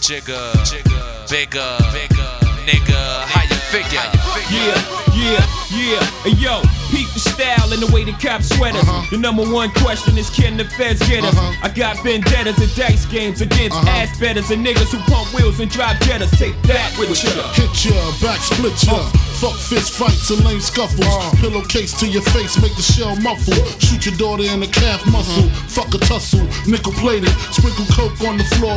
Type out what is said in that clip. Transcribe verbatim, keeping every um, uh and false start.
Jigga, Jigga, bigger, bigger, nigga, how you figure? Yeah, yeah, yeah, hey yo, peep the style and the way the cops sweat us. Uh-huh. The number one question is can the feds get us? Uh-huh. I got vendettas and dice games against uh-huh. ass betters and niggas who pump wheels and drive jettas. Take that with ya. Hit ya, back split ya. Uh. Fuck fist fights and lame scuffles. Uh. Pillowcase to your face, make the shell muffle. Shoot your daughter in the calf muscle. Uh-huh. Fuck a tussle, nickel plated. Sprinkle coke on the floor.